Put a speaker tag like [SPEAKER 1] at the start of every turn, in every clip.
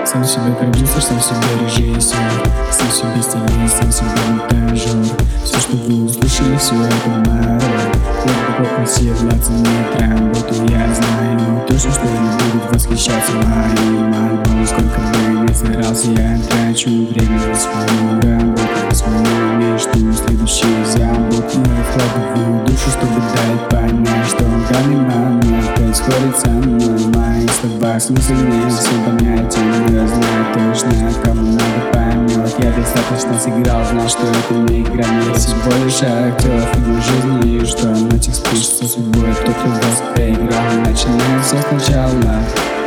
[SPEAKER 1] Сам себе продюсер, сам себе режиссер, сам себе стилист, сам себе монтажер. Все, что вы услышали, все это моя роль. Я такой консервация, нет работу, я знаю точно, что они будут восхищаться моим альбомом. Сколько бы ни старался, я трачу время на свою работу, на свою мечту, следующий забот. Я вкладываю душу, чтобы дать понять, что в данный момент происходит со мной. Мои слова смысл не всем понятен, я знаю точно, кому надо поймет. Я достаточно сыграл, знал, что это не игра, я всего лишь актер фильма жизни, и что ночью спишется судьбой. Тот, кто вас проиграл, начинает все сначала.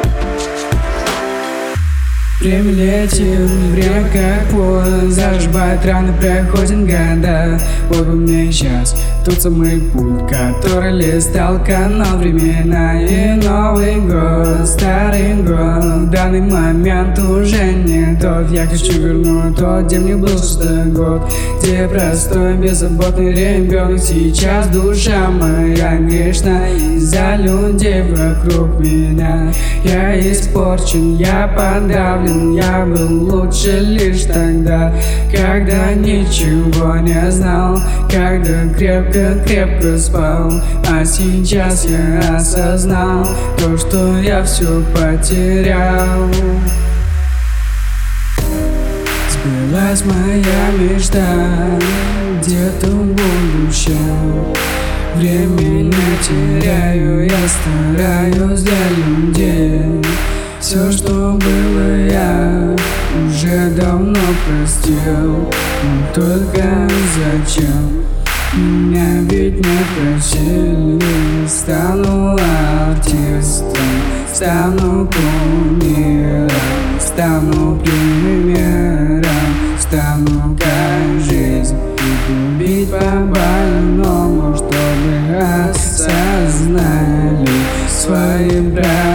[SPEAKER 2] Время летит, время как поезд, зажигает раны, проходят года. Вот бы мне сейчас тот самый путь, который листал канал времена. И Новый год, старый год, в данный момент уже не тот. Я хочу вернуть тот, где мне был 6-й год, где простой, беззаботный ребенок. Сейчас душа моя грешна из-за людей вокруг меня. Я испорчен, я подавлен. Я был лучше лишь тогда, когда ничего не знал, когда крепко спал. А сейчас я осознал то, что я все потерял. Сбылась моя мечта где-то в будущем. Время не теряю, я стараюсь для людей. Все, что было, я уже давно простил. Но только зачем? Меня ведь не просили. Стану артистом, стану кумиром, стану примером, стану как жизнь. И любить по-больному, чтобы осознали свои права.